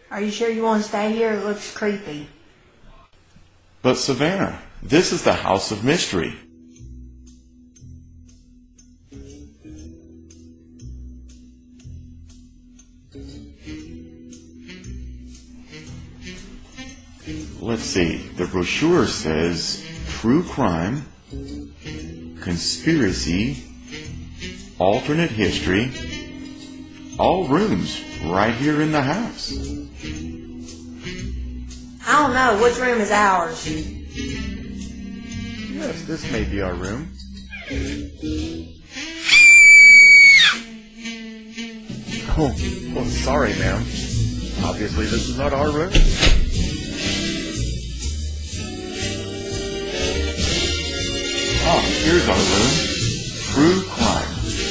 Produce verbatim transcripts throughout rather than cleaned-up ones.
Are you sure you want to stay here? It looks creepy. But Savannah, this is the House of Mystery. Let's see, the brochure says true crime, conspiracy, alternate history, all rooms right here in the house. I don't know. Which room is ours? Yes, this may be our room. Oh, oh, sorry, ma'am. Obviously, this is not our room. Ah, here's our room. True crime.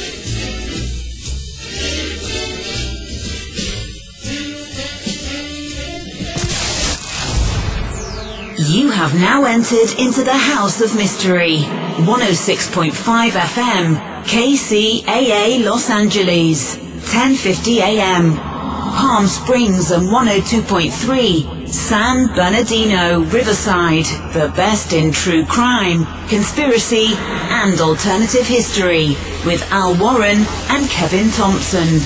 You have now entered into the House of Mystery. one oh six point five F M, K C A A Los Angeles, ten fifty A M. Palm Springs and one oh two point three, San Bernardino, Riverside. The best in true crime, conspiracy, and alternative history. With Al Warren and Kevin Thompson.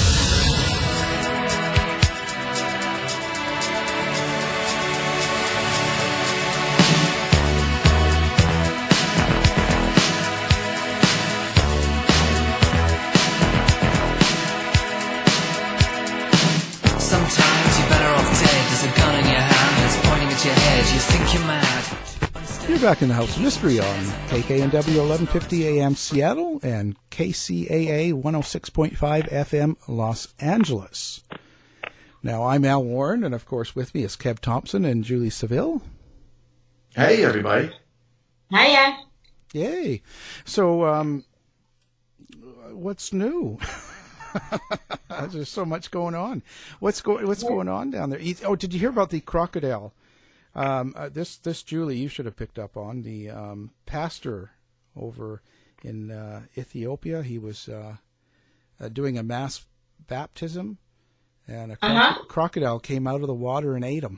Back in the House of Mystery on K K N W eleven fifty A M Seattle and K C A A one oh six point five F M Los Angeles. Now, I'm Al Warren, and of course with me is Kev Thompson and Julie Seville. Hey, everybody. Hiya. Yay. So, um, what's new? There's so much going on. What's, go- what's going on down there? Oh, did you hear about the crocodile? Um, uh, this, this Julie, you should have picked up on the um, pastor over in uh, Ethiopia. He was uh, uh, doing a mass baptism, and a cro- uh-huh. crocodile came out of the water and ate him.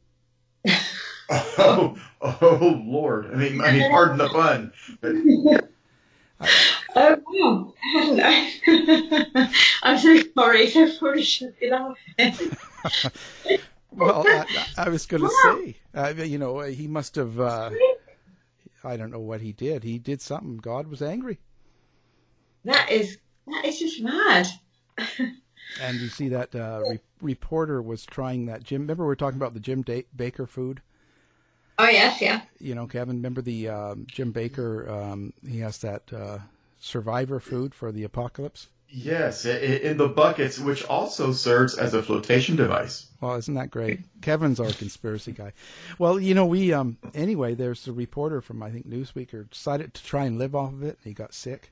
oh, oh, Lord! I mean, I mean, pardon the pun. But... oh wow! I don't know. I'm so sorry. So sorry, shook it off. Well, I, I was going to say, uh, you know, he must have, uh, I don't know what he did. He did something. God was angry. That is, that is just mad. And you see that uh, re- reporter was trying that Jim, remember we were talking about the Jim da- Baker food? Oh, yes, yeah. You know, Kevin, remember the um, Jim Baker, um, he has that uh, survivor food for the apocalypse? Yes, in the buckets, which also serves as a flotation device. Well, isn't that great? Kevin's our conspiracy guy. Well, you know, we, um, anyway, there's a reporter from, I think, Newsweek who decided to try and live off of it, and he got sick.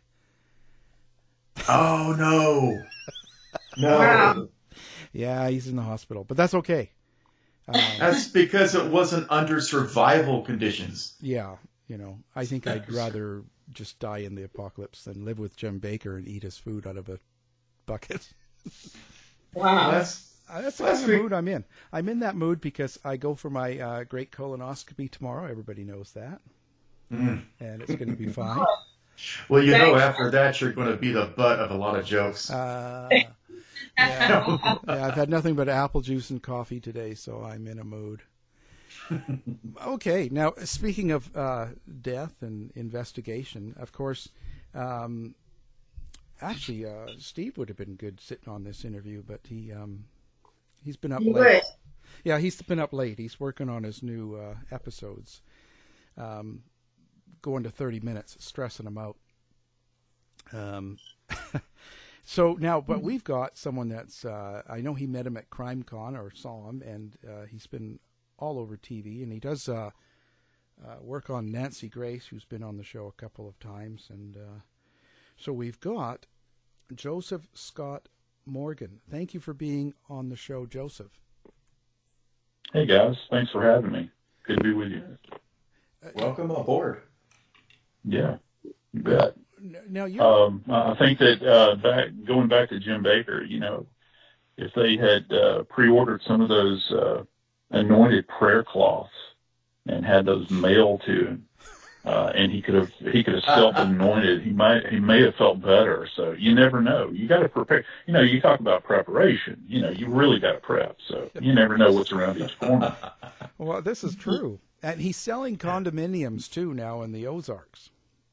Oh, no. No. Wow. Yeah, he's in the hospital, but that's okay. Um, that's because it wasn't under survival conditions. Yeah, you know, I think I'd rather just die in the apocalypse than live with Jim Baker and eat his food out of a bucket. Wow. That's, uh, that's the kind of mood I'm in. I'm in that mood because I go for my uh, great colonoscopy tomorrow. Everybody knows that. Mm. And it's going to be fine. Well, you know, after that, you're going to be the butt of a lot of jokes. Uh, yeah. yeah, I've had nothing but apple juice and coffee today, so I'm in a mood. Okay, now speaking of uh, death and investigation, of course, um, actually, uh, Steve would have been good sitting on this interview, but he um, he's been up he late. Would. Yeah, he's been up late. He's working on his new uh, episodes, um, going to thirty minutes, stressing them out. Um, so now, but we've got someone that's uh, I know he met him at CrimeCon or saw him, and uh, he's been all over T V, and he does uh, uh, work on Nancy Grace, who's been on the show a couple of times. And uh, so we've got Joseph Scott Morgan. Thank you for being on the show, Joseph. Hey, guys. Thanks for having me. Good to be with you. Uh, Welcome aboard. Yeah, you bet. Now, you um, I think that uh, back going back to Jim Baker, you know, if they had uh, pre-ordered some of those uh, anointed prayer cloths and had those mailed to him, uh, and he could have he could have self-anointed, he might he may have felt better. So you never know. You got to prepare. You know, you talk about preparation. You know, you really got to prep. So you never know what's around each corner. Well, this is true, and he's selling condominiums too now in the Ozarks.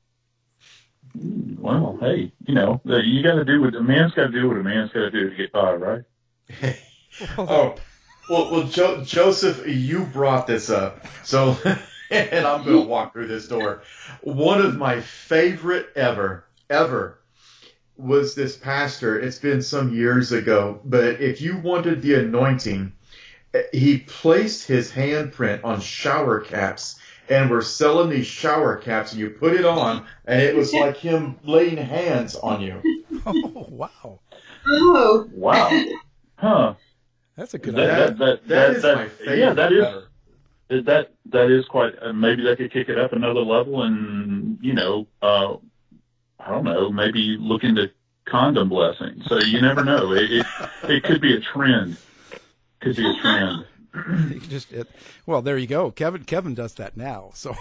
Well, hey, you know, you got to do what a man's got to do. What a man's got to do to get by, right? oh, well, well, jo- Joseph, you brought this up, so and I'm going to walk through this door. One of my favorite ever, ever, was this pastor. It's been some years ago, but if you wanted the anointing, he placed his handprint on shower caps. And we're selling these shower caps, and you put it on, and it was like him laying hands on you. Oh, wow. Oh. Wow. Huh. That's a good that, idea. That, that, that, that is that, my favorite. Yeah, that is, ever. that, that is quite, uh, maybe they could kick it up another level and, you know, uh, I don't know, maybe look into condom blessing. So you never know. It, it, it could be a trend. Could be a trend. You just it, well, there you go. Kevin Kevin does that now, so.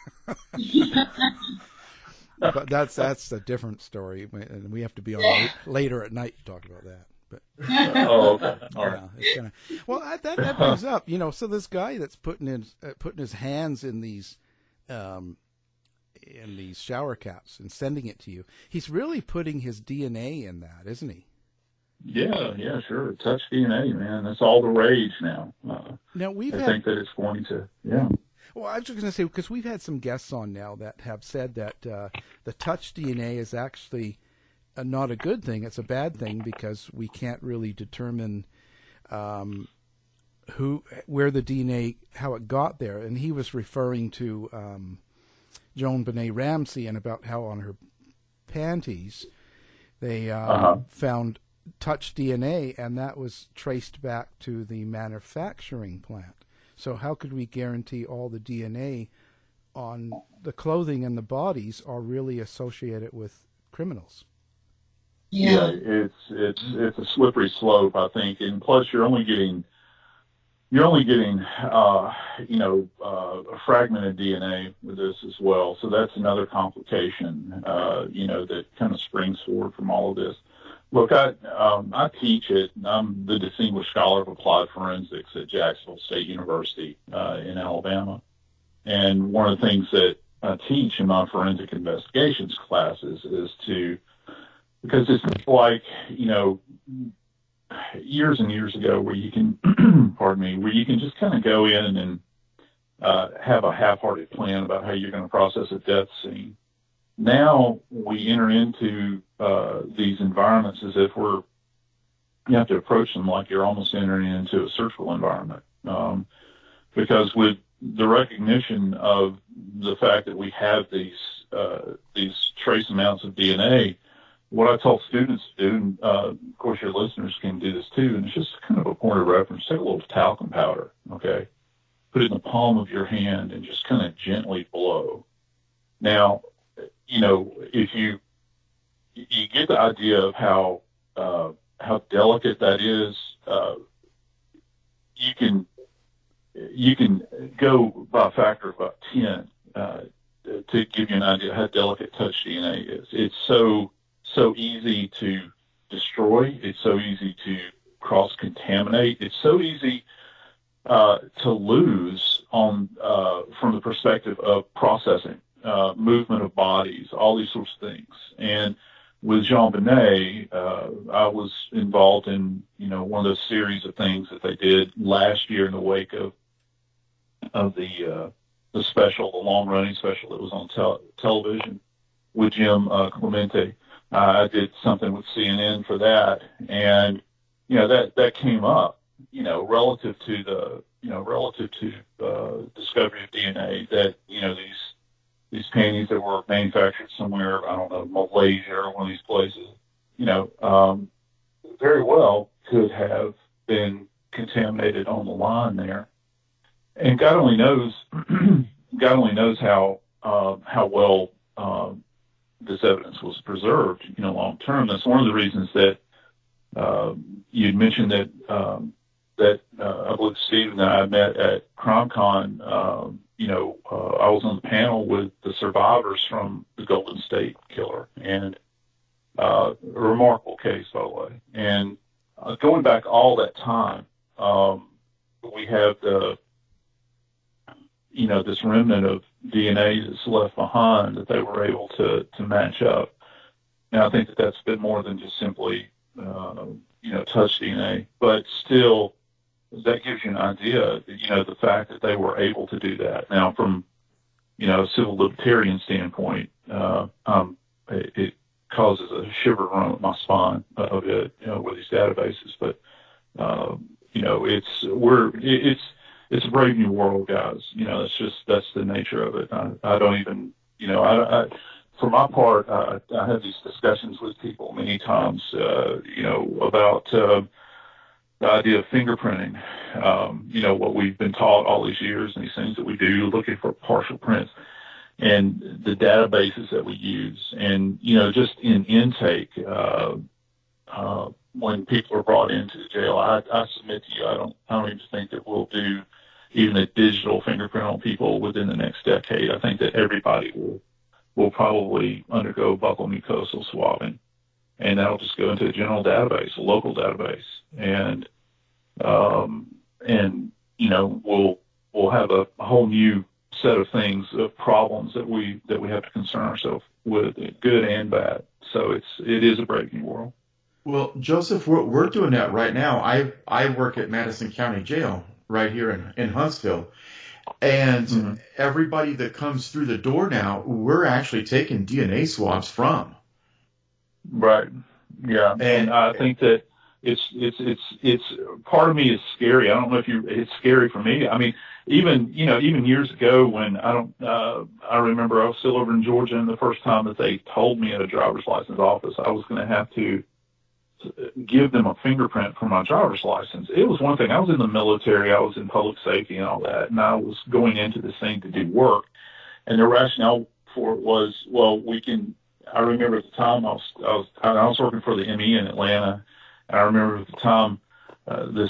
But that's that's a different story, and we have to be on late, later at night to talk about that. But oh, okay, all right. Yeah, it's gonna, well, that that brings up, you know, so this guy that's putting his uh, putting his hands in these, um, in these shower caps and sending it to you, he's really putting his D N A in that, isn't he? Yeah, yeah, sure. Touch D N A, man. That's all the rage now. Uh, now we've I had, think that it's going to, yeah. Well, I was just going to say, because we've had some guests on now that have said that uh, the touch D N A is actually uh, not a good thing. It's a bad thing because we can't really determine um, who, where the D N A, how it got there. And he was referring to um, JonBenét Ramsey and about how on her panties they um, uh-huh. found touch D N A, and that was traced back to the manufacturing plant. So how could we guarantee all the D N A on the clothing and the bodies are really associated with criminals? Yeah, yeah it's it's it's a slippery slope, I think, and plus you're only getting you're only getting uh, you know uh, a fragmented D N A with this as well. So that's another complication, uh, you know, that kind of springs forward from all of this. Look, I um, I teach it. I'm the Distinguished Scholar of Applied Forensics at Jacksonville State University uh, in Alabama. And one of the things that I teach in my forensic investigations classes is to, because it's like, you know, years and years ago where you can, pardon me, where you can just kind of go in and uh, have a half-hearted plan about how you're going to process a death scene. Now we enter into uh, these environments as if we're, you have to approach them like you're almost entering into a surgical environment. Um, because with the recognition of the fact that we have these, uh, these trace amounts of D N A, what I tell students to do, and uh, of course your listeners can do this too, and it's just kind of a point of reference, take a little talcum powder, okay? Put it in the palm of your hand and just kind of gently blow. Now, you know, if you you get the idea of how uh, how delicate that is, uh, you can you can go by a factor of about ten uh, to give you an idea of how delicate touch D N A is. It's so so easy to destroy. It's so easy to cross contaminate. It's so easy uh, to lose on uh, from the perspective of processing. Uh, movement of bodies, all these sorts of things. And with JonBenét, uh, I was involved in, you know, one of those series of things that they did last year in the wake of of the uh, the special, the long-running special that was on tel- television with Jim uh, Clemente. Uh, I did something with C N N for that, and you know that that came up, you know, relative to the, you know, relative to uh, discovery of D N A, that you know these. These panties that were manufactured somewhere, I don't know, Malaysia or one of these places, you know, um, very well could have been contaminated on the line there. And God only knows, God only knows how uh, how well um, this evidence was preserved, you know, long term. That's one of the reasons that, uh, you'd mentioned that um, that uh, I believe Steve and I met at CrimeCon. Um, you know, uh, I was on the panel with the survivors from the Golden State Killer, and uh, a remarkable case, by the way. And uh, going back all that time, um, we have the, you know, this remnant of D N A that's left behind that they were able to to match up. And I think that that's been more than just simply, uh, you know, touch D N A, but still, that gives you an idea, you know, the fact that they were able to do that. Now, from, you know, a civil libertarian standpoint, uh, um, it, it causes a shiver run up my spine a bit, you know, with these databases. But, uh, you know, it's, we're, it, it's, it's a brave new world, guys. You know, it's just, that's the nature of it. I, I don't even, you know, I, I for my part, I, I have these discussions with people many times, uh, you know, about, uh, the idea of fingerprinting, um, you know, what we've been taught all these years and these things that we do, looking for partial prints, and the databases that we use. And, you know, just in intake, uh, uh, when people are brought into the jail, I, I submit to you, I don't, I don't even think that we'll do even a digital fingerprint on people within the next decade. I think that everybody will, will probably undergo buccal mucosal swabbing, and that'll just go into a general database, a local database. And, um, and, you know, we'll, we'll have a, a whole new set of things, of problems that we, that we have to concern ourselves with, good and bad. So it's, it is a brave new world. Well, Joseph, we're, we're doing that right now. I, I work at Madison County Jail right here in, in Huntsville. And mm-hmm. everybody that comes through the door now, we're actually taking D N A swabs from. Right. Yeah. And, and I think that, It's, it's, it's, it's, part of me is scary. I don't know if you, it's scary for me. I mean, even, you know, even years ago when I don't, uh, I remember I was still over in Georgia, and the first time that they told me at a driver's license office I was going to have to give them a fingerprint for my driver's license. It was one thing. I was in the military, I was in public safety and all that, and I was going into this thing to do work. And the rationale for it was, well, we can, I remember at the time I was, I was, I was working for the M E in Atlanta. I remember at the time, uh, this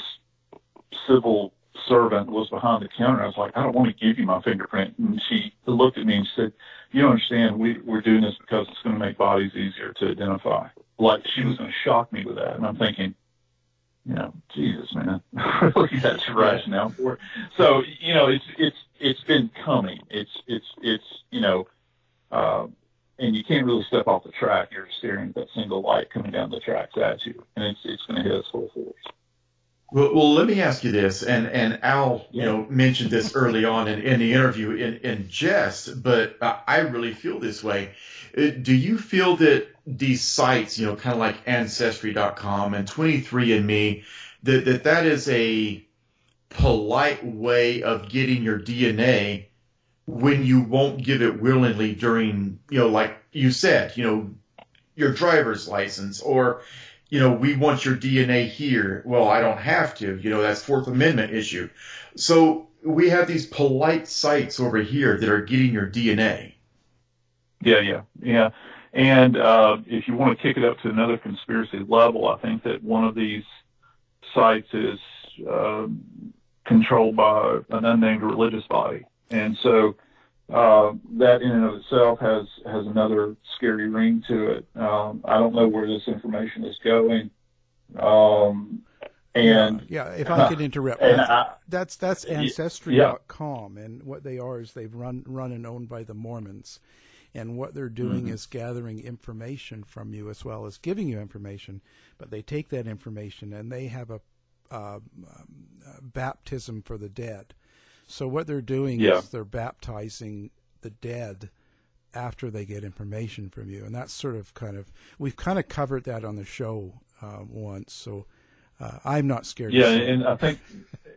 civil servant was behind the counter. I was like, I don't want to give you my fingerprint. And she looked at me and said, you don't understand, we, we're doing this because it's going to make bodies easier to identify. Like, she was going to shock me with that. And I'm thinking, you know, Jesus, man, really, that's your rationale for it. So, you know, it's, it's, it's been coming. It's, it's, it's, you know, uh, and you can't really step off the track. You're staring at that single light coming down the tracks at you, and it's it's going to hit us full force. Well, well, let me ask you this, and, and Al, you know, mentioned this early on in, in the interview in, in jest, but I really feel this way. Do you feel that these sites, you know, kind of like Ancestry dot com and twenty-three and me, that, that that is a polite way of getting your D N A when you won't give it willingly during, you know, like you said, you know, your driver's license, or, you know, we want your D N A here. Well, I don't have to, you know, that's Fourth Amendment issue. So we have these polite sites over here that are getting your D N A. Yeah, yeah, yeah. And uh, if you want to kick it up to another conspiracy level, I think that one of these sites is uh, controlled by an unnamed religious body. And so uh, that in and of itself has, has another scary ring to it. Um, I don't know where this information is going. Um, and yeah, yeah, if I could interrupt, I, that's that's Ancestry dot com, yeah. And what they are is they've run run and owned by the Mormons, and what they're doing mm-hmm. is gathering information from you as well as giving you information. But they take that information and they have a uh, um, uh, baptism for the dead. So what they're doing yeah. is they're baptizing the dead after they get information from you, and that's sort of kind of we've kind of covered that on the show uh, once. So. Uh, I'm not scared. Yeah, and I think,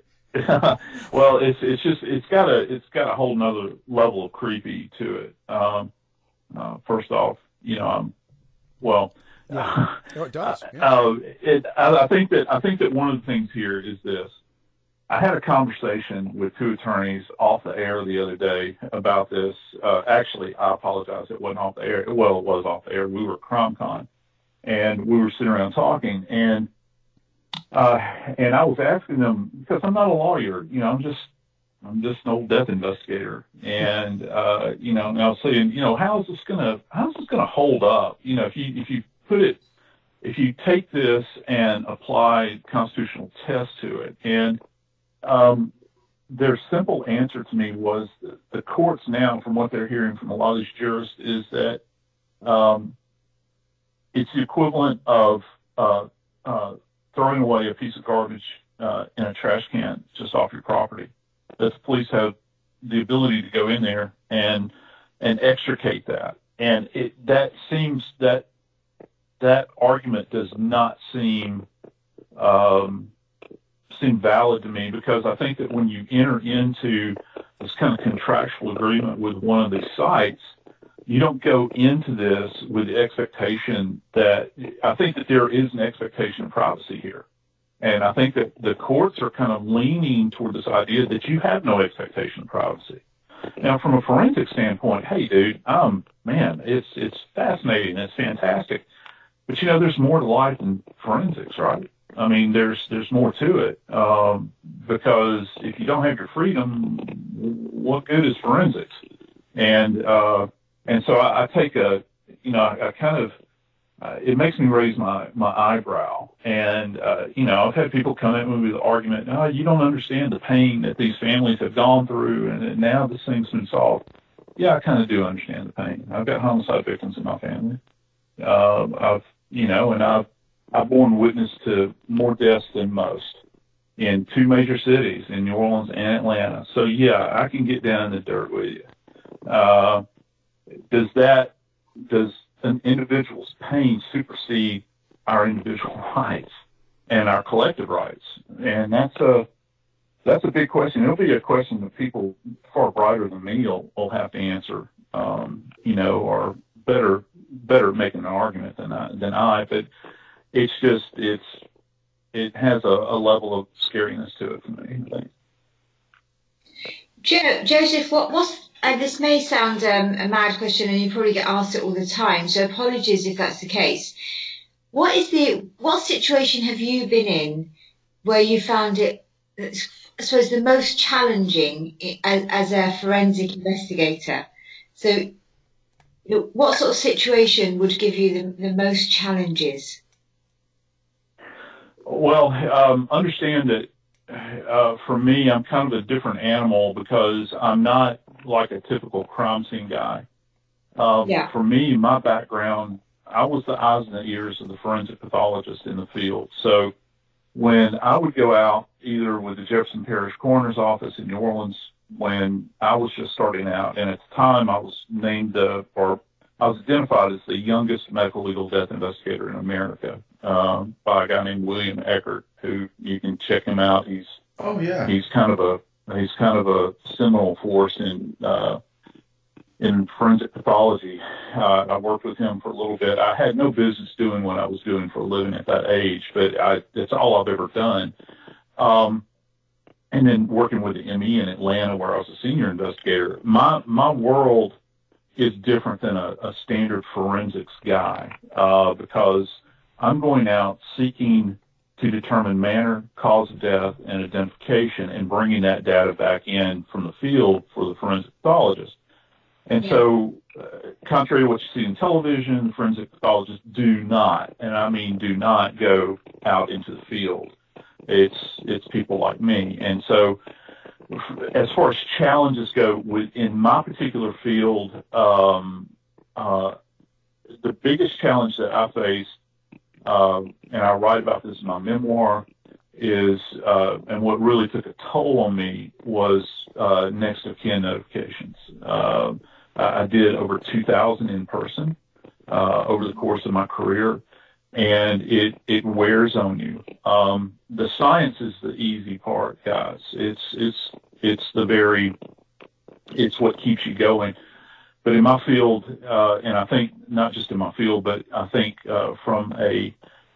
well, it's it's just it's got a it's got a whole nother level of creepy to it. Um, uh, first off, you know, I'm well. Yeah. Oh, it does. Yeah. Uh, it, I, I think that I think that one of the things here is this. I had a conversation with two attorneys off the air the other day about this. Uh, actually, I apologize. It wasn't off the air. Well, it was off the air. We were at CrimeCon, and we were sitting around talking, and uh, and I was asking them, because I'm not a lawyer, you know, I'm just, I'm just an old death investigator. And, uh, you know, and I was saying, you know, how is this going to, how is this going to hold up? You know, if you, if you put it, if you take this and apply constitutional tests to it, and, um, their simple answer to me was that the courts now, from what they're hearing from a lot of these jurists, is that um, it's the equivalent of uh, uh, throwing away a piece of garbage uh, in a trash can just off your property. That the police have the ability to go in there and and extricate that, and it that seems that that argument does not seem um, seem valid to me, because I think that when you enter into this kind of contractual agreement with one of these sites, you don't go into this with the expectation that, I think that there is an expectation of privacy here. And I think that the courts are kind of leaning toward this idea that you have no expectation of privacy. Now, from a forensic standpoint, hey, dude, um, man, it's, it's fascinating. It's fantastic. But, you know, there's more to life than forensics, right? I mean, there's there's more to it, um, because if you don't have your freedom, what good is forensics? And uh, and so I, I take a, you know, I, I kind of, uh, it makes me raise my, my eyebrow. And, uh, you know, I've had people come at me with the argument, oh, you don't understand the pain that these families have gone through, and, and now this thing's been solved. Yeah, I kind of do understand the pain. I've got homicide victims in my family. Uh, I've, you know, and I've, I've borne witness to more deaths than most in two major cities, in New Orleans and Atlanta. So, yeah, I can get down in the dirt with you. Uh, does that, does an individual's pain supersede our individual rights and our collective rights? And that's a, that's a big question. It'll be a question that people far brighter than me will, will have to answer, um, you know, or better, better making an argument than I, than I, but it's just, it's, it has a, a level of scariness to it for me, I think. Jo- Joseph, what, what's, and this may sound um, a mad question, and you probably get asked it all the time, so apologies if that's the case. What is the, what situation have you been in where you found it, I suppose, the most challenging as, as a forensic investigator? So what sort of situation would give you the, the most challenges? Well, um, understand that uh, for me, I'm kind of a different animal because I'm not like a typical crime scene guy. Um, yeah. For me, my background, I was the eyes and the ears of the forensic pathologist in the field. So when I would go out either with the Jefferson Parish Coroner's Office in New Orleans, when I was just starting out, and at the time I was named, uh, or I was identified as the youngest medical legal death investigator in America, um, by a guy named William Eckert, who you can check him out. He's oh yeah, he's kind of a he's kind of a seminal force in uh, in forensic pathology. Uh, I worked with him for a little bit. I had no business doing what I was doing for a living at that age, but I, it's all I've ever done. Um, and then working with the M E in Atlanta, where I was a senior investigator, my my world is different than a, a standard forensics guy, uh, because I'm going out seeking to determine manner, cause of death, and identification, and bringing that data back in from the field for the forensic pathologist. And yeah. so, uh, contrary to what you see in television, the forensic pathologists do not, and I mean do not, go out into the field. It's it's people like me. And so, as far as challenges go, in my particular field, um, uh, the biggest challenge that I faced, uh, and I write about this in my memoir, is, uh, and what really took a toll on me was uh, next of kin notifications. Uh, I did over two thousand in person uh, over the course of my career, and it, it wears on you. Um, the science is the easy part, guys. It's it's it's the very it's what keeps you going. But in my field, uh, and I think not just in my field, but I think uh, from a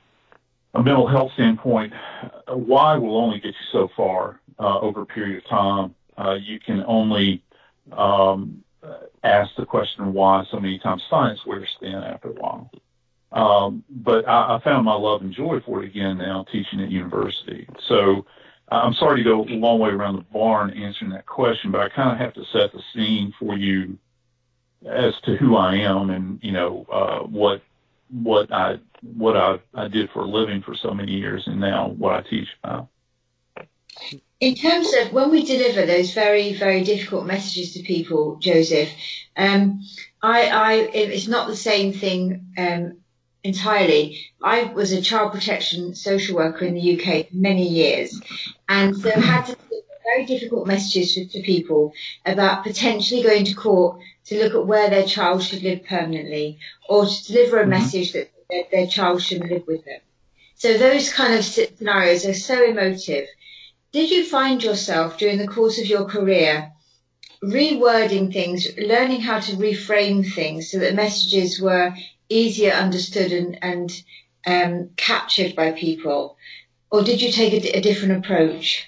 a mental health standpoint, uh, why will only get you so far uh, over a period of time. Uh, you can only um, ask the question why so many times. Science wears thin after a while. Um, but I, I found my love and joy for it again now teaching at university. So I'm sorry to go a long way around the barn answering that question, but I kind of have to set the scene for you as to who I am and, you know, uh, what what I what I, I did for a living for so many years and now what I teach about. In terms of when we deliver those very, very difficult messages to people, Joseph, um, I, I, it's not the same thing um, entirely. I was a child protection social worker in the U K for many years, and so had to deliver very difficult messages to, to people about potentially going to court to look at where their child should live permanently, or to deliver a mm-hmm. message that their, their child shouldn't live with them. So those kind of scenarios are so emotive. Did you find yourself during the course of your career rewording things, learning how to reframe things so that messages were easier understood and, and um, captured by people? Or did you take a, a different approach?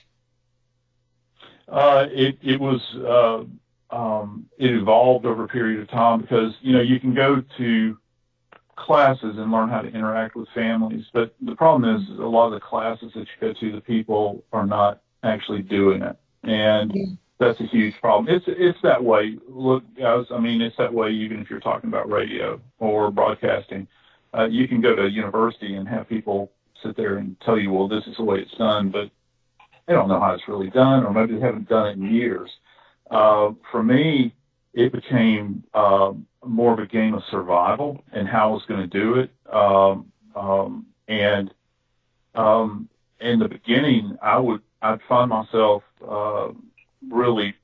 Uh, it, it was, uh, um, it evolved over a period of time because, you know, you can go to classes and learn how to interact with families, but the problem is a lot of the classes that you go to, the people are not actually doing it, and yeah. that's a huge problem. It's it's that way. Look, guys, I mean, it's that way even if you're talking about radio or broadcasting. Uh, you can go to a university and have people sit there and tell you, well, this is the way it's done, but they don't know how it's really done, or maybe they haven't done it in years. Uh, for me, it became uh, more of a game of survival and how I was going to do it. Um, um, and um, in the beginning, I would I'd find myself uh, really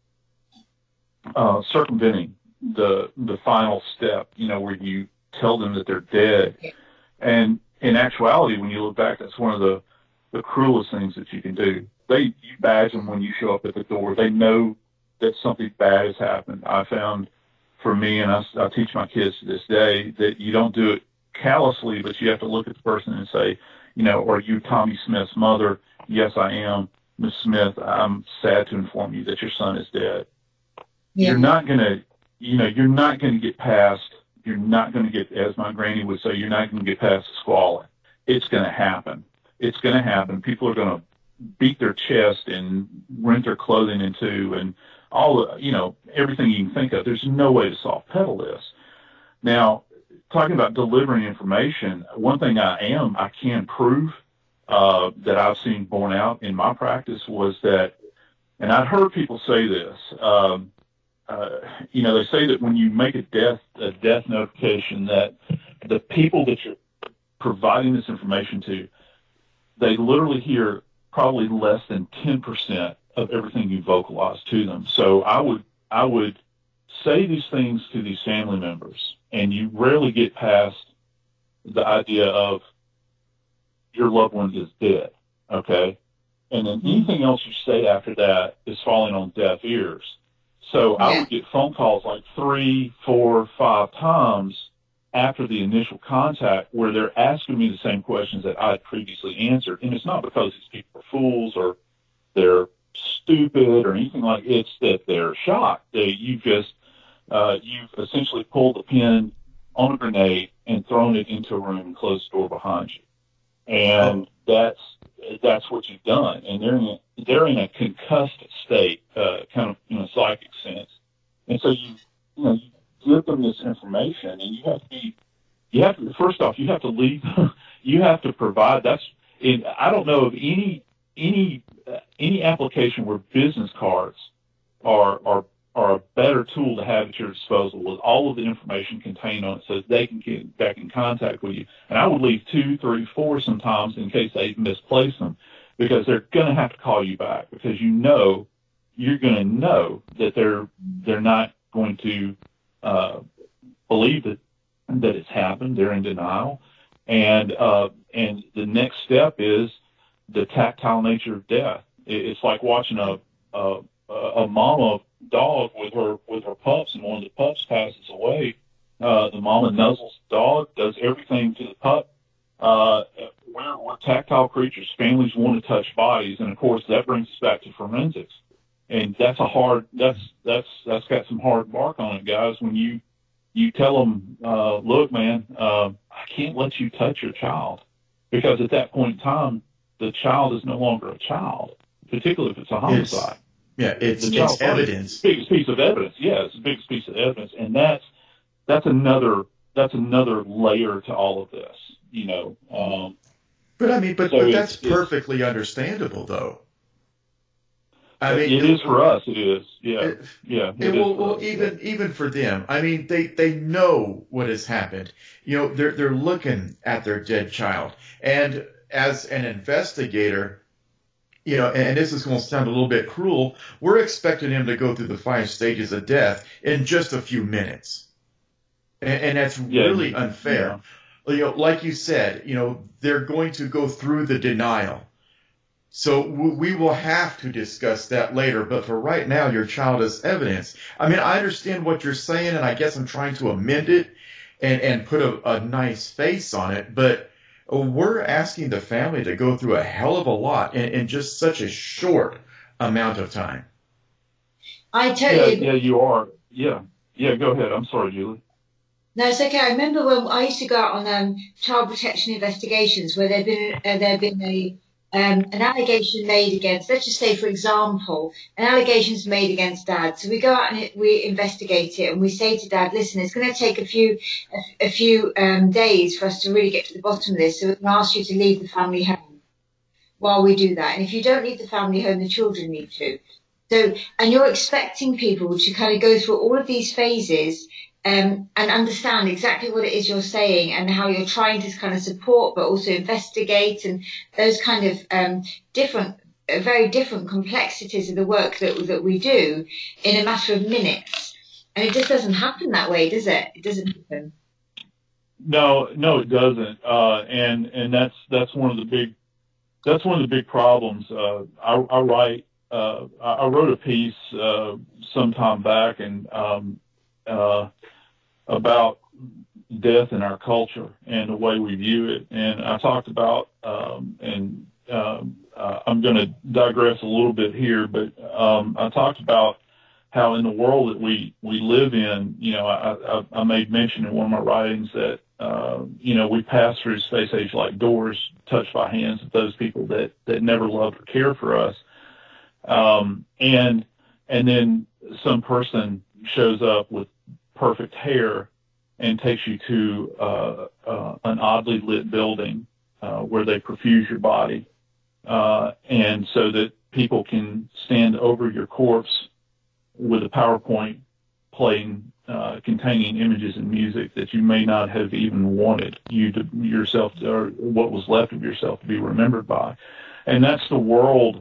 uh, circumventing the the final step, you know, where you tell them that they're dead. And in actuality, when you look back, that's one of the, the cruelest things that you can do. They you badge them when you show up at the door. They know that something bad has happened. I found for me, and I, I teach my kids to this day, that you don't do it callously, but you have to look at the person and say, you know, are you Tommy Smith's mother? Yes, I am. Miss Smith, I'm sad to inform you that your son is dead. Yeah. You're not going to, you know, you're not going to get past, you're not going to get, as my granny would say, you're not going to get past the squalor. It's going to happen. It's going to happen. People are going to beat their chest and rent their clothing in two and all the, you know, everything you can think of. There's no way to soft pedal this. Now, talking about delivering information, one thing I am, I can prove uh, that I've seen borne out in my practice was that, and I've heard people say this, um, uh, you know, they say that when you make a death, a death notification, that the people that you're providing this information to, they literally hear probably less than ten percent of everything you vocalize to them. So I would, I would say these things to these family members, and you rarely get past the idea of your loved one is dead, okay? And then anything else you say after that is falling on deaf ears. So yeah. I would get phone calls like three, four, five times after the initial contact where they're asking me the same questions that I had previously answered. And it's not because these people are fools or they're stupid or anything like it. It's that they're shocked. They, you just, uh, you've essentially pulled the pin on a grenade and thrown it into a room and closed the door behind you. And that's, that's what you've done. And they're in a, they're in a concussed state, uh, kind of in a psychic sense. And so you, you know, you give them this information and you have to be, you have to, first off, you have to leave, you have to provide, that's, and I don't know of any, any, uh, any application where business cards are, are, are a better tool to have at your disposal with all of the information contained on it so that they can get back in contact with you. And I would leave two, three, four sometimes in case they misplace them, because they're going to have to call you back because you know, you're going to know that they're, they're not going to uh, believe that, that it's happened. They're in denial. And, uh, and the next step is the tactile nature of death. It's like watching a, a, a mama dog with her with her pups, and one of the pups passes away. Uh, the mama nuzzles the dog, does everything to the pup. Uh, we're, we're tactile creatures. Families want to touch bodies, and of course that brings us back to forensics. And that's a hard. That's that's that's got some hard bark on it, guys. When you you tell them, uh, look, man, uh, I can't let you touch your child, because at that point in time, the child is no longer a child, particularly if it's a homicide. It's, yeah, it's, the it's evidence. The biggest piece of evidence. Yeah, it's the biggest piece of evidence. And that's, that's another, that's another layer to all of this, you know. Um, but I mean, but, so but that's it's, perfectly it's, understandable, though. I it, mean, it is for us. It is. Yeah. It, yeah. It well, well, even, even for them, I mean, they, they know what has happened. You know, they're, they're looking at their dead child. And as an investigator, you know, and this is going to sound a little bit cruel, we're expecting him to go through the five stages of death in just a few minutes. And, and that's yeah, really unfair. Yeah. You know, like you said, you know, they're going to go through the denial. So w- we will have to discuss that later. But for right now, your child is evidence. I mean, I understand what you're saying, and I guess I'm trying to amend it and, and put a, a nice face on it. But we're asking the family to go through a hell of a lot in, in just such a short amount of time. I totally yeah, yeah, you are. Yeah, yeah. Go ahead. I'm sorry, Julie. No, it's okay. I remember when I used to go out on um, child protection investigations where there'd been uh, there'd been a um, an allegation made against, let's just say, for example, an allegation's made against Dad. So we go out and we investigate it, and we say to Dad, listen, it's going to take a few a, a few um, days for us to really get to the bottom of this. So we're going to ask you to leave the family home while we do that. And if you don't leave the family home, the children need to. So, and you're expecting people to kind of go through all of these phases Um, and understand exactly what it is you're saying and how you're trying to kind of support, but also investigate, and those kind of um, different, uh, very different complexities of the work that that we do in a matter of minutes. And it just doesn't happen that way, does it? It doesn't happen. No, no, it doesn't. Uh, and and that's that's one of the big that's one of the big problems. Uh, I, I write uh, I wrote a piece uh, some time back, and um, uh, about death in our culture and the way we view it. And I talked about, um, and um, uh, I'm going to digress a little bit here, but um, I talked about how in the world that we, we live in, you know, I, I, I made mention in one of my writings that, uh, you know, we pass through space age like doors touched by hands of those people that, that never loved or cared for us. Um, and, and then some person shows up with perfect hair and takes you to uh, uh, an oddly lit building uh, where they perfuse your body, uh, and so that people can stand over your corpse with a PowerPoint playing uh, containing images and music that you may not have even wanted you to yourself to, or what was left of yourself to be remembered by. And that's the world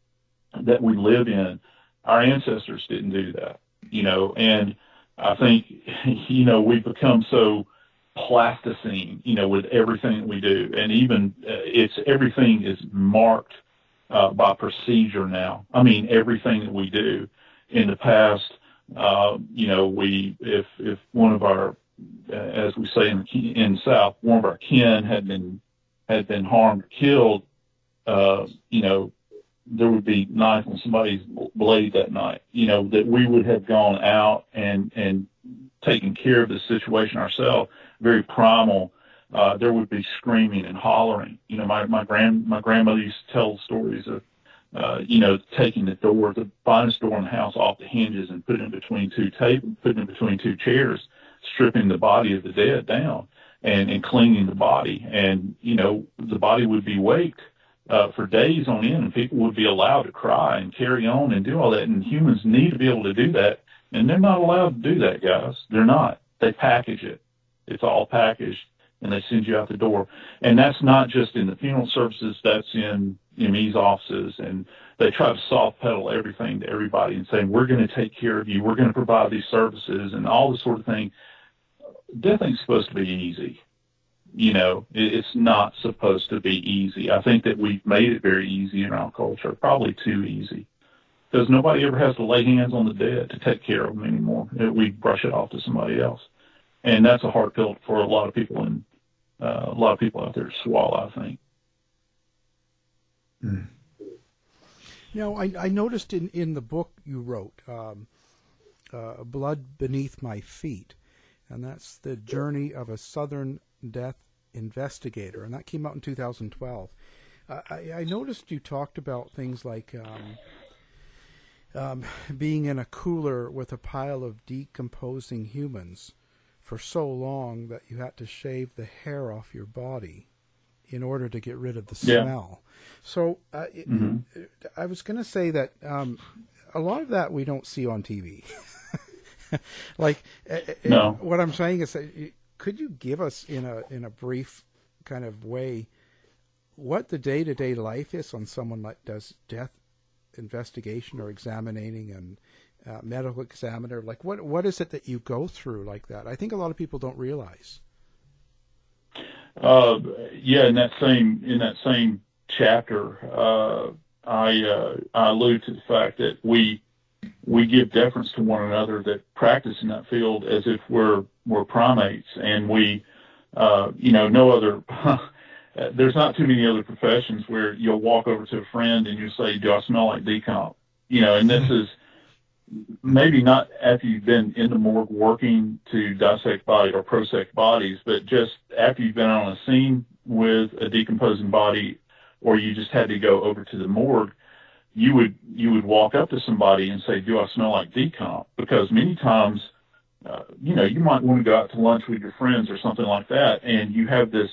that we live in. Our ancestors didn't do that, you know, and I think, you know, we've become so plasticine, you know, with everything that we do. And even uh, it's everything is marked uh, by procedure now. I mean, everything that we do. In the past, uh, you know, we, if, if one of our, uh, as we say in the, in the South, one of our kin had been, had been harmed or killed, uh, you know, there would be knife on somebody's blade that night, you know, that we would have gone out and, and taken care of the situation ourselves, very primal. Uh, there would be screaming and hollering. You know, my, my grand, my grandmother used to tell stories of, uh, you know, taking the door, the finest door in the house off the hinges and putting it between two tables, putting it between two chairs, stripping the body of the dead down and, and cleaning the body. And, you know, the body would be waked Uh, for days on end, and people would be allowed to cry and carry on and do all that. And humans need to be able to do that, and they're not allowed to do that, guys. They're not. They package it. It's all packaged, and they send you out the door. And that's not just in the funeral services. That's in M E's offices, and they try to soft pedal everything to everybody and say, we're going to take care of you. We're going to provide these services and all this sort of thing. Death ain't supposed to be easy. You know, it's not supposed to be easy. I think that we've made it very easy in our culture, probably too easy, because nobody ever has to lay hands on the dead to take care of them anymore. We brush it off to somebody else, and that's a hard pill for a lot of people, and uh, a lot of people out there to swallow, I think. Mm. Now, I, I noticed in, in the book you wrote, um, uh, Blood Beneath My Feet, and that's The Journey of a Southern Death Investigator, and that came out in two thousand twelve. Uh, I, I noticed you talked about things like um, um, being in a cooler with a pile of decomposing humans for so long that you had to shave the hair off your body in order to get rid of the smell. Yeah. So uh, mm-hmm. it, I was going to say that um, a lot of that we don't see on T V. Like, no. What I'm saying is, that, could you give us in a in a brief kind of way what the day-to-day life is on someone that does death investigation or examining and uh, medical examiner? Like, what what is it that you go through like that? I think a lot of people don't realize. Uh, yeah, in that same in that same chapter, uh, I uh, I allude to the fact that we. we give deference to one another that practice in that field as if we're we're primates, and we, uh, you know, no other. There's not too many other professions where you'll walk over to a friend and you say, "Do I smell like decomp?" You know, and this is maybe not after you've been in the morgue working to dissect bodies or prosect bodies, but just after you've been on a scene with a decomposing body, or you just had to go over to the morgue. You would you would walk up to somebody and say, "Do I smell like decomp?" Because many times, uh, you know, you might want to go out to lunch with your friends or something like that, and you have this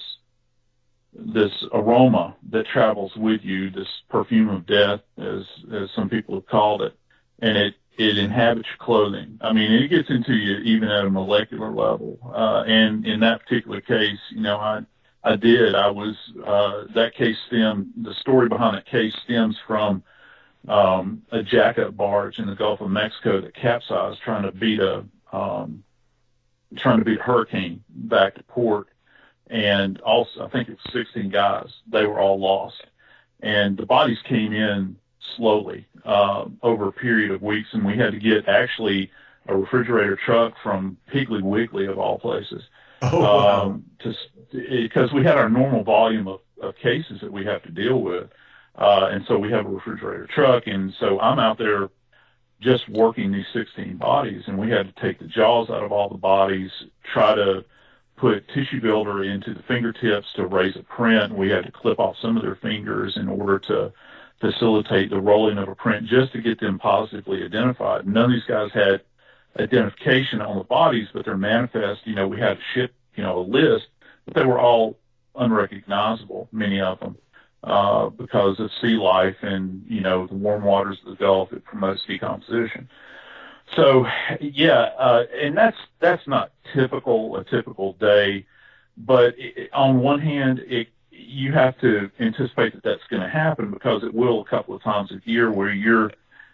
this aroma that travels with you, this perfume of death, as as some people have called it, and it it inhabits your clothing. I mean, it gets into you even at a molecular level. Uh, and in that particular case, you know, I I did. I was uh, that case stemmed. The story behind that case stems from. Um, a jack-up barge in the Gulf of Mexico that capsized trying to beat a um, trying to beat a hurricane back to port, and also I think it was sixteen guys. They were all lost, and the bodies came in slowly uh, over a period of weeks, and we had to get actually a refrigerator truck from Piggly Wiggly of all places, oh, wow. um, to because we had our normal volume of, of cases that we have to deal with. Uh, and so we have a refrigerator truck, and so I'm out there just working these sixteen bodies, and we had to take the jaws out of all the bodies, try to put tissue builder into the fingertips to raise a print. We had to clip off some of their fingers in order to facilitate the rolling of a print just to get them positively identified. None of these guys had identification on the bodies, but they're manifest. You know, we had to ship, you know, a list, but they were all unrecognizable, many of them. Uh, because of sea life and, you know, the warm waters of the Gulf, it promotes decomposition. So, yeah, uh, and that's, that's not typical, a typical day, but it, on one hand, it, you have to anticipate that that's going to happen because it will a couple of times a year where you're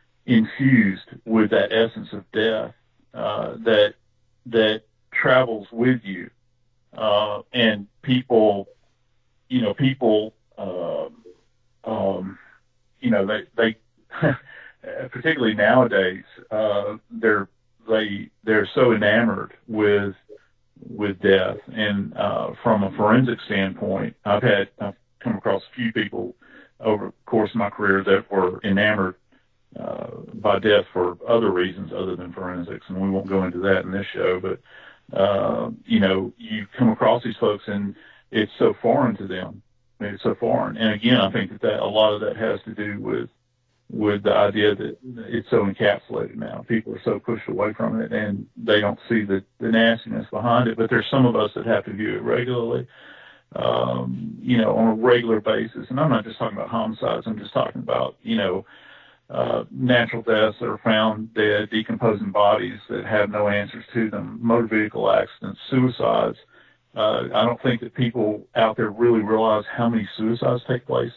infused with that essence of death, uh, that, that travels with you. Uh, and people, you know, people, Uh, um, you know, they, they particularly nowadays, uh, they're, they, they're so enamored with, with death. And, uh, from a forensic standpoint, I've had, I've come across a few people over the course of my career that were enamored, uh, by death for other reasons other than forensics. And we won't go into that in this show, but, uh, you know, you come across these folks and it's so foreign to them. It's so foreign. And again, I think that, that a lot of that has to do with with the idea that it's so encapsulated now. People are so pushed away from it and they don't see the, the nastiness behind it. But there's some of us that have to view it regularly, um, you know, on a regular basis. And I'm not just talking about homicides. I'm just talking about, you know, uh, natural deaths that are found dead, decomposing bodies that have no answers to them, motor vehicle accidents, suicides. Uh, I don't think that people out there really realize how many suicides take place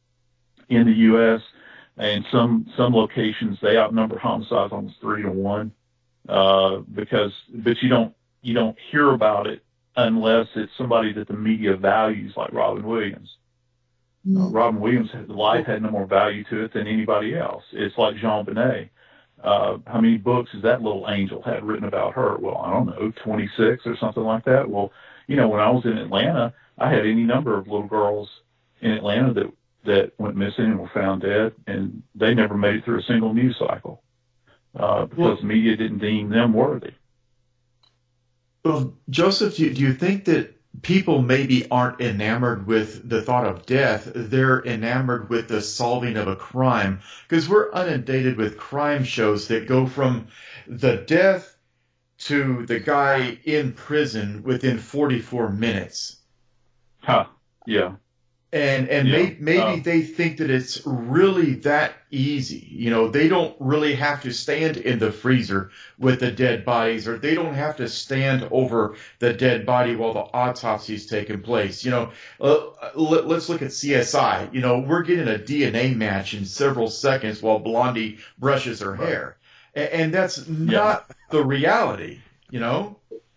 in the U S And some some locations they outnumber homicides almost three to one. Uh, because, but you don't you don't hear about it unless it's somebody that the media values, like Robin Williams. Mm-hmm. Uh, Robin Williams' life had no more value to it than anybody else. It's like JonBenet. Uh, how many books has that little angel had written about her? Well, I don't know, twenty-six or something like that. Well, you know, when I was in Atlanta, I had any number of little girls in Atlanta that, that went missing and were found dead, and they never made it through a single news cycle uh, because well, the media didn't deem them worthy. Well, Joseph, do you, do you think that people maybe aren't enamored with the thought of death? They're enamored with the solving of a crime, because we're inundated with crime shows that go from the death to the guy in prison within forty-four minutes. Huh. Yeah. And and yeah. may, maybe uh, they think that it's really that easy. You know, they don't really have to stand in the freezer with the dead bodies, or they don't have to stand over the dead body while the autopsy is taking place. You know, uh, let, let's look at C S I. You know, we're getting a D N A match in several seconds while Blondie brushes her right. hair. And, and that's not yeah. the reality, you know?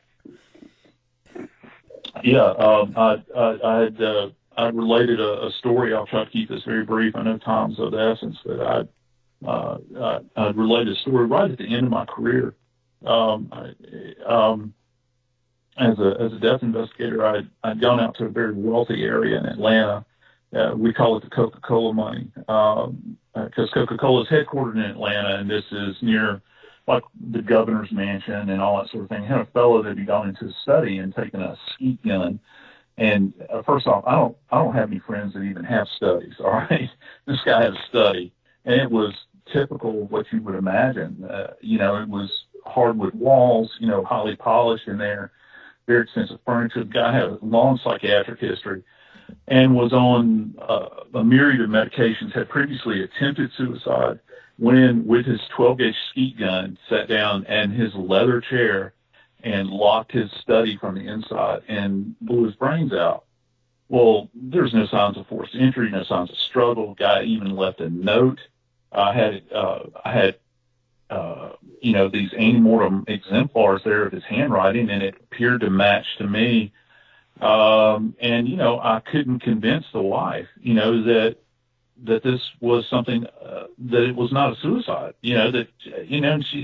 Yeah. Um, I, I, I had... Uh, I related a, a story. I'll try to keep this very brief. I know time's of the essence, but I, uh, I, I related a story right at the end of my career. Um, I, um, as a as a death investigator, I'd, I'd gone out to a very wealthy area in Atlanta. Uh, we call it the Coca-Cola money, because um, uh, Coca-Cola is headquartered in Atlanta, and this is near like the governor's mansion and all that sort of thing. I had a fellow that had gone into his study and taken a skeet gun. And uh, first off, I don't, I don't have any friends that even have studies. All right, this guy had a study, and it was typical of what you would imagine. Uh, you know, it was hardwood walls, you know, highly polished in there, very expensive furniture. The guy had a long psychiatric history, and was on uh, a myriad of medications. Had previously attempted suicide. Went in with his twelve gauge skeet gun, sat down in his leather chair, and locked his study from the inside and blew his brains out. Well, there's no signs of forced entry, no signs of struggle. Guy even left a note. I had, uh, I had, uh, you know, these antemortem exemplars there of his handwriting, and it appeared to match to me. Um, and, you know, I couldn't convince the wife, you know, that, that this was something, uh, that it was not a suicide, you know, that, you know, and she,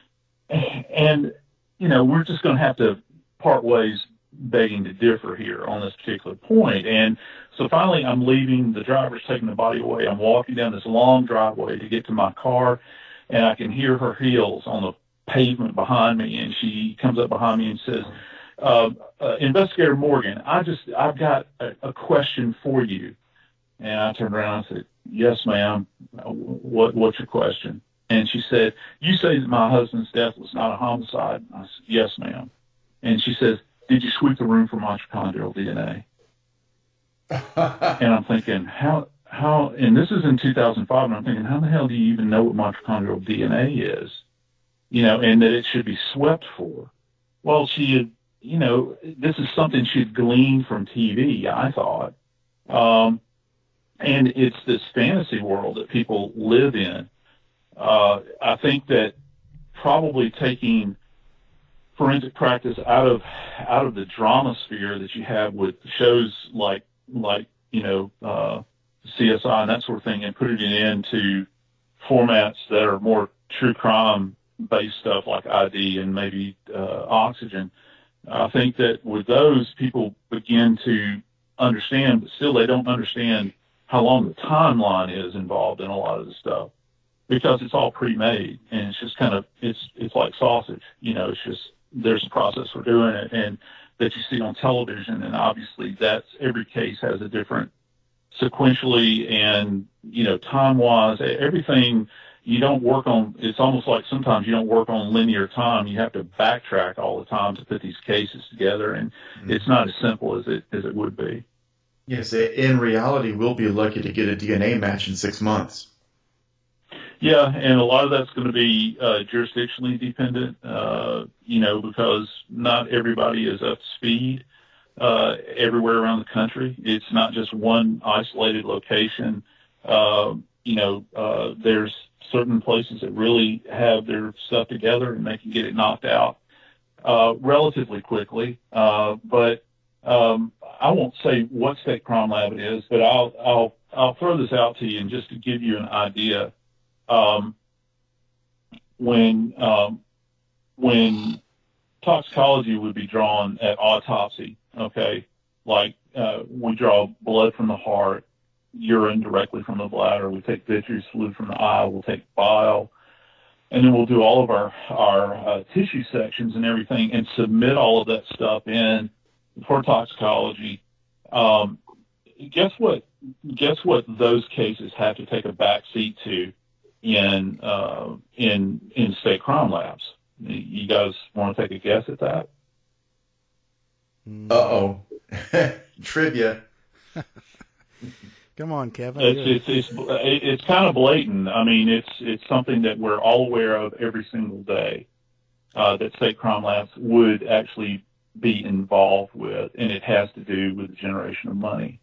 and, you know, we're just going to have to part ways begging to differ here on this particular point. And so finally I'm leaving. The driver's taking the body away. I'm walking down this long driveway to get to my car, and I can hear her heels on the pavement behind me. And she comes up behind me and says, uh, uh, Investigator Morgan, I just, I've got a, a question for you. And I turned around and said, yes, ma'am. What, what's your question? And she said, you say that my husband's death was not a homicide. I said, yes, ma'am. And she says, did you sweep the room for mitochondrial D N A? And I'm thinking, how, how, and this is in two thousand five, and I'm thinking, how the hell do you even know what mitochondrial D N A is? You know, and that it should be swept for. Well, she had, you know, this is something she had gleaned from T V, I thought. Um, and it's this fantasy world that people live in. Uh, I think that probably taking forensic practice out of out of the drama sphere that you have with shows like like you know uh, C S I and that sort of thing, and putting it into formats that are more true crime based stuff like I D and maybe uh, Oxygen. I think that with those, people begin to understand, but still they don't understand how long the timeline is involved in a lot of the stuff. Because it's all pre-made, and it's just kind of, it's it's like sausage, you know, it's just, there's a process for doing it, and that you see on television, and obviously that's, every case has a different, sequentially and, you know, time-wise, everything, you don't work on, it's almost like sometimes you don't work on linear time, you have to backtrack all the time to put these cases together, and mm-hmm. it's not as simple as it as it would be. Yes, in reality, we'll be lucky to get a D N A match in six months. Yeah, and a lot of that's going to be uh, jurisdictionally dependent, uh, you know, because not everybody is up to speed uh, everywhere around the country. It's not just one isolated location. Uh, you know, uh, there's certain places that really have their stuff together and they can get it knocked out uh, relatively quickly. Uh, but um, I won't say what state crime lab it is, but I'll I'll I'll throw this out to you, and just to give you an idea. Um, when, um, when toxicology would be drawn at autopsy, okay, like, uh, we draw blood from the heart, urine directly from the bladder, we take vitreous fluid from the eye, we'll take bile, and then we'll do all of our our uh, tissue sections and everything, and submit all of that stuff in for toxicology. Um, guess what? Guess what? Those cases have to take a back seat to in uh, in in state crime labs. You guys want to take a guess at that? Uh oh, trivia. Come on, Kevin. It's, it's, it's, it's kind of blatant. I mean, it's, it's something that we're all aware of every single day, uh, that state crime labs would actually be involved with, and it has to do with the generation of money.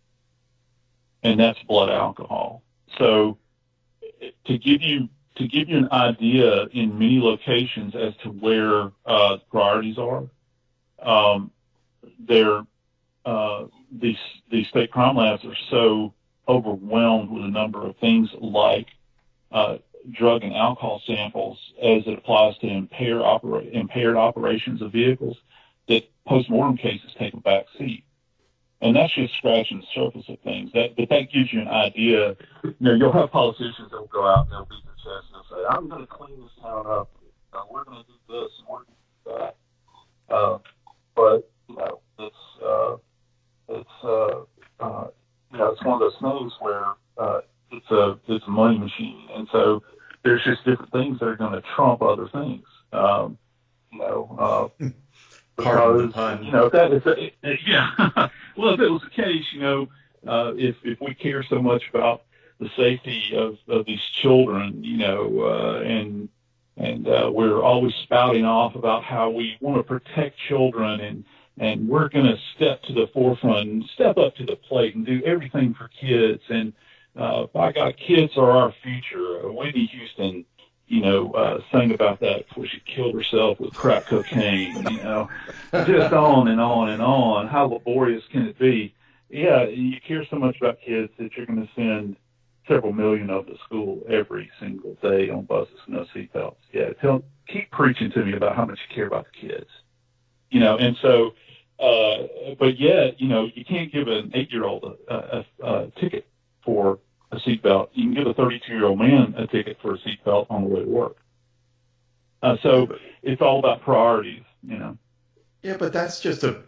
And that's blood alcohol. So to give you, to give you an idea in many locations as to where, uh, priorities are, um, they're, uh, these these state crime labs are so overwhelmed with a number of things like uh, drug and alcohol samples as it applies to impaired, opera- impaired operations of vehicles that postmortem cases take a back seat. And that's just scratching the surface of things. That, but that gives you an idea. You know, you'll have politicians that will go out and they'll beat their chest and they'll say, I'm going to clean this town up. Uh, we're going to do this and we're going to do that. Uh, but, you know, it's... Uh, It's uh, uh, you know, it's one of those things where uh, it's a it's a money machine, and so there's just different things that are going to trump other things. Um, you know, uh, Pardon the because pun. you know if that is a, it, yeah. Well, if it was the case, you know, uh, if if we care so much about the safety of, of these children, you know, uh, and and uh, we're always spouting off about how we want to protect children and. And we're going to step to the forefront and step up to the plate and do everything for kids. And uh, by God, kids are our future. Uh, Whitney Houston, you know, uh, sang about that before she killed herself with crack cocaine. You know, just on and on and on. How laborious can it be? Yeah, you care so much about kids that you're going to send several million of them to school every single day on buses with no seatbelts. Yeah, tell, keep preaching to me about how much you care about the kids. You know, and so, uh, but yet, you know, you can't give an eight-year-old a, a, a ticket for a seatbelt. You can give a thirty-two-year-old man a ticket for a seatbelt on the way to work. Uh, so it's all about priorities, you know. Yeah, but that's just a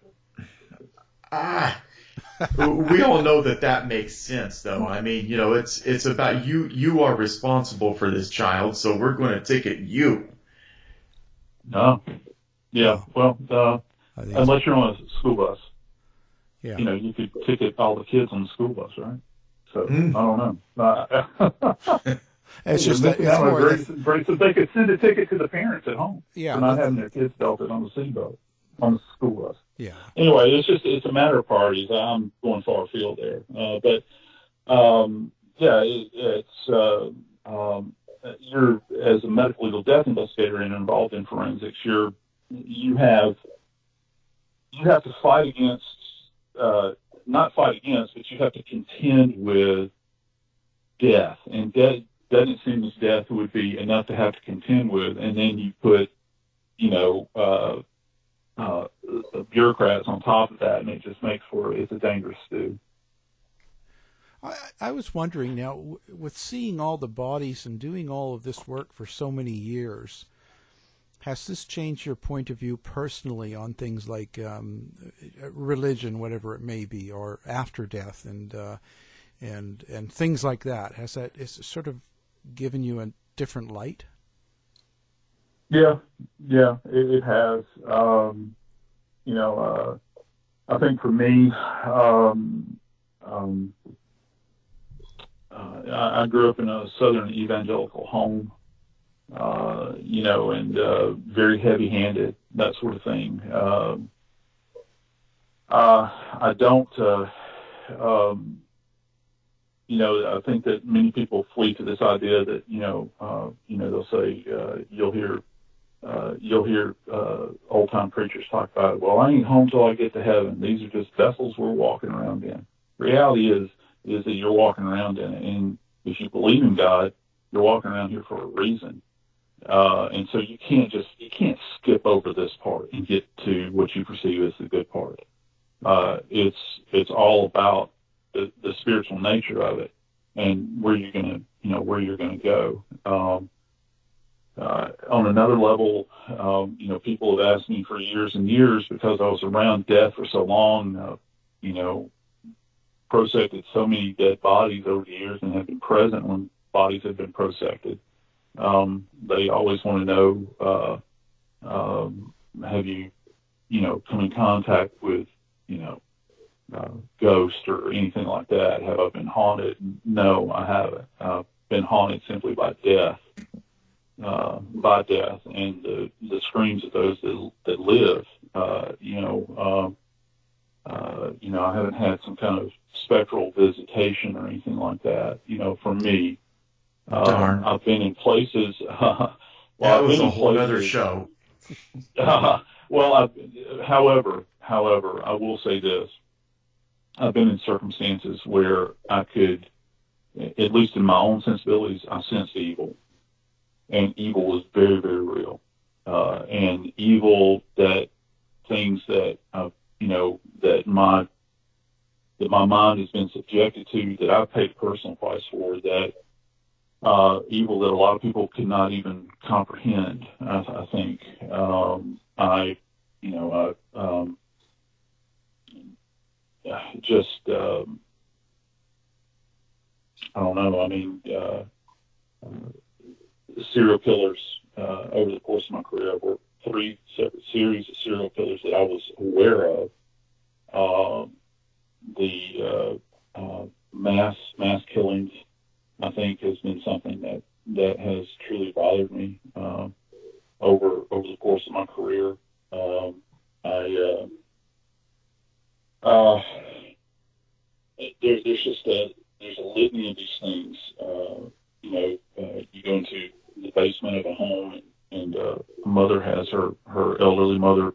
ah. We all know that that makes sense, though. I mean, you know, it's it's about you. You are responsible for this child, so we're going to ticket you. No. Yeah, well, uh, unless so. You're on a school bus, yeah. You know, you could ticket all the kids on the school bus, right? So mm. I don't know. Uh, it's just that it's more Grace, Grace, if they could send a ticket to the parents at home yeah, for not having their kids belted on the seatbelt on the school bus. Yeah. Anyway, it's just it's a matter of priorities. I'm going far afield there, uh, but um, yeah, it, it's uh, um, you're as a medical legal death investigator and involved in forensics, you're you have you have to fight against uh, not fight against, but you have to contend with death, and death doesn't seem as death would be enough to have to contend with, and then you put you know uh, uh, bureaucrats on top of that, and it just makes for it's a dangerous stew. I, I was wondering now, w- with seeing all the bodies and doing all of this work for so many years. Has this changed your point of view personally on things like um, religion, whatever it may be, or after death, and uh, and and things like that? Has that is it sort of given you a different light? Yeah, yeah, it, it has. Um, you know, uh, I think for me, um, um, uh, I, I grew up in a Southern evangelical home. Uh, you know, and uh, very heavy-handed, that sort of thing. Uh, uh, I don't, uh, um, you know, I think that many people flee to this idea that, you know, uh, you know, they'll say, uh, you'll hear, uh, you'll hear uh, old-time preachers talk about, well, I ain't home till I get to heaven. These are just vessels we're walking around in. Reality is, is that you're walking around in it, and if you believe in God, you're walking around here for a reason. Uh, and so you can't just, you can't skip over this part and get to what you perceive as the good part. Uh, it's, it's all about the, the spiritual nature of it and where you're going to, you know, where you're going to go. Um, uh, on another level, um, you know, people have asked me for years and years, because I was around death for so long, uh, you know, prosected so many dead bodies over the years and have been present when bodies have been prosected. Um, they always want to know, uh, um, have you, you know, come in contact with, you know, uh, ghosts or anything like that? Have I been haunted? No, I haven't. I've been haunted simply by death, uh, by death, and the, the screams of those that, that live. Uh, you know, um, uh, you know, I haven't had some kind of spectral visitation or anything like that. You know, for me, Darn. um, I've been in places. Uh, well, that I've was been a in whole places, other show. Uh, well, I, however, however, I will say this. I've been in circumstances where I could, at least in my own sensibilities, I sensed evil. And evil is very, very real. Uh, and evil that things that, uh, you know, that my, that my mind has been subjected to, that I've paid a personal price for, that uh, evil that a lot of people could not even comprehend, I, I think. Um, I, you know, I, um, just, um, I don't know, I mean, uh, uh, serial killers, uh, over the course of my career, I've worked three separate series of serial killers that I was aware of. Um, the uh, uh, mass mass killings, I think, has been something that, that has truly bothered me uh, over over the course of my career. Um, I uh, uh, there, there's just a there's a litany of these things. Uh, you know, uh, you go into the basement of a home, and, and uh, a mother has her her elderly mother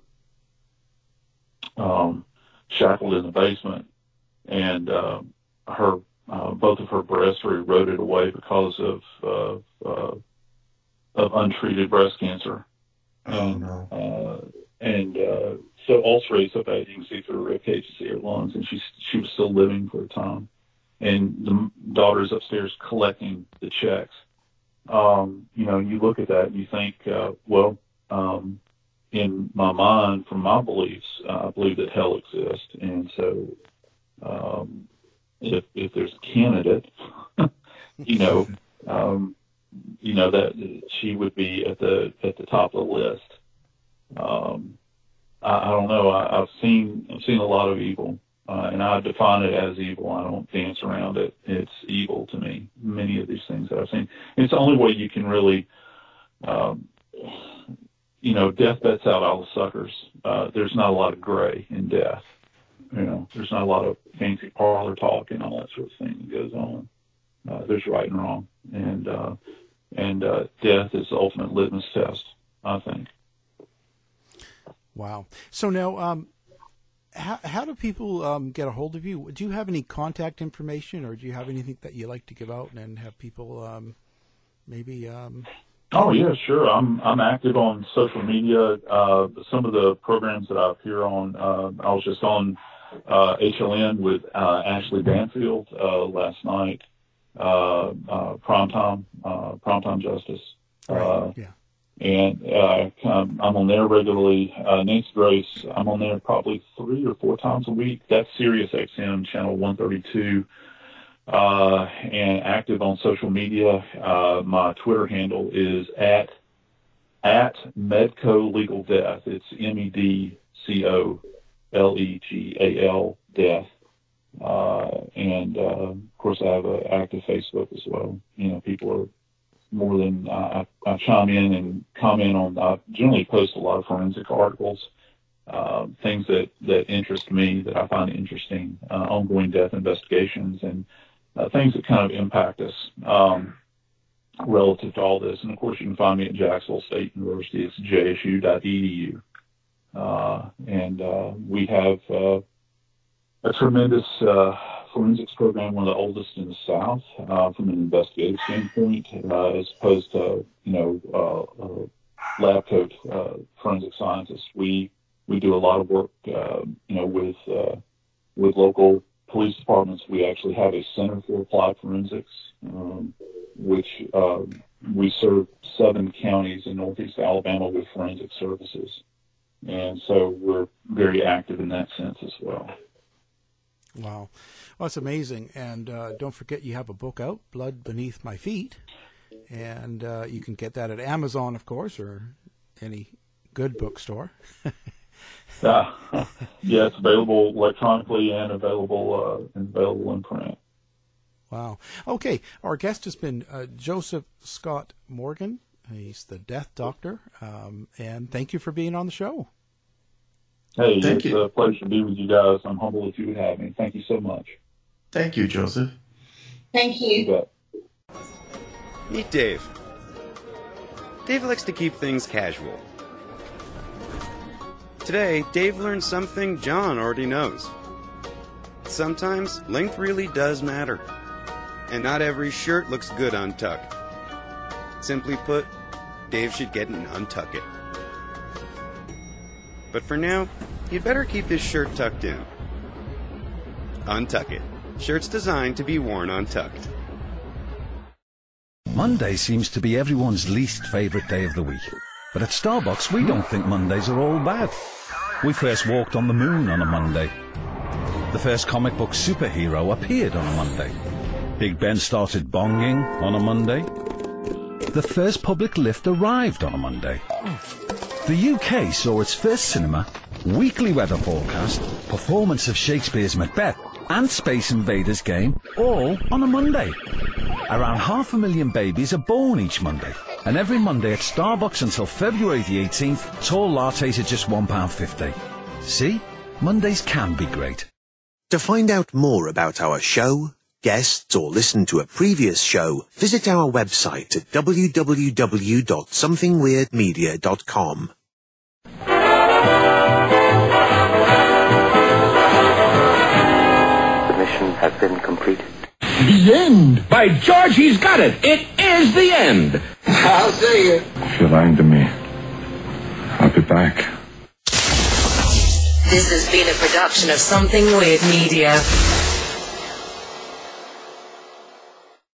um, shackled in the basement, and uh, her uh, both of her breasts are eroded away because of uh, uh, of untreated breast cancer. Oh and, no! Uh, and uh, so ulcerated so bad you can see through her rib cage to see her lungs, and she she was still living for a time. And the daughter is upstairs collecting the checks. Um, you know, you look at that and you think, uh, well, um, in my mind, from my beliefs, uh, I believe that hell exists, and so um, if if there's a candidate, you know, um, you know that she would be at the at the top of the list. Um, I, I don't know. I, I've seen I've seen a lot of evil, uh, and I define it as evil. I don't dance around it. It's evil to me. Many of these things that I've seen. It's the only way you can really. Um, You know, death bets out all the suckers. Uh, there's not a lot of gray in death. You know, there's not a lot of fancy parlor talk and all that sort of thing that goes on. Uh, there's right and wrong, and uh, and uh, death is the ultimate litmus test, I think. Wow. So now, um, how how do people um, get a hold of you? Do you have any contact information, or do you have anything that you like to give out and have people um, maybe? Um, Oh yeah, sure. I'm I'm active on social media. Uh, some of the programs that I appear on, uh, I was just on uh, H L N with uh, Ashley Banfield uh, last night. Uh, uh, Primetime, uh, Primetime Justice. right. Uh, yeah. and uh, I'm I'm on there regularly. Uh, Nancy Grace, I'm on there probably three or four times a week. That's Sirius X M channel one thirty-two. Uh, and active on social media. Uh, my Twitter handle is at at Medco Legal Death. It's M E D C O L E G A L Death. Uh, and uh, of course, I have an active Facebook as well. You know, people are more than I, I chime in and comment on. I generally post a lot of forensic articles, uh, things that that interest me, that I find interesting, uh, ongoing death investigations, and Uh, things that kind of impact us um, relative to all this. And, of course, you can find me at Jacksonville State University. It's j s u dot e d u. Uh, and uh, we have uh, a tremendous uh, forensics program, one of the oldest in the South, uh, from an investigative standpoint, uh, as opposed to, you know, uh, uh, lab coat uh, forensic scientists. We we do a lot of work, uh, you know, with uh, with local police departments. We actually have a Center for Applied Forensics, um, which uh, we serve seven counties in northeast Alabama with forensic services. And so we're very active in that sense as well. Wow. Well, it's amazing. And uh, don't forget you have a book out, Blood Beneath My Feet. And uh, you can get that at Amazon, of course, or any good bookstore. uh, yeah, it's available electronically and available, uh, and available in print. Wow. Okay, our guest has been uh, Joseph Scott Morgan. He's the Death Doctor, um, and thank you for being on the show. Hey, thank it's you. a pleasure to be with you guys. I'm humbled that you would have me. Thank you so much. Thank you, Joseph. Thank you. You bet. Meet Dave. Dave likes to keep things casual. Today, Dave learned something John already knows. Sometimes, length really does matter. And not every shirt looks good untucked. Simply put, Dave should get and untuck it. But for now, you'd better keep his shirt tucked in. Untuck it. Shirts designed to be worn untucked. Monday seems to be everyone's least favourite day of the week. But at Starbucks, we don't think Mondays are all bad. We first walked on the moon on a Monday. The first comic book superhero appeared on a Monday. Big Ben started bonging on a Monday. The first public lift arrived on a Monday. The U K saw its first cinema, weekly weather forecast, performance of Shakespeare's Macbeth, and Space Invaders game, all on a Monday. Around half a million babies are born each Monday. And every Monday at Starbucks until February the eighteenth, tall lattes are just one pound fifty. See? Mondays can be great. To find out more about our show, guests, or listen to a previous show, visit our website at w w w dot something weird media dot com. The mission has been completed. The end! By George, he's got it! It is the end! I'll see you. If you're lying to me, I'll be back. This has been a production of Something Weird Media.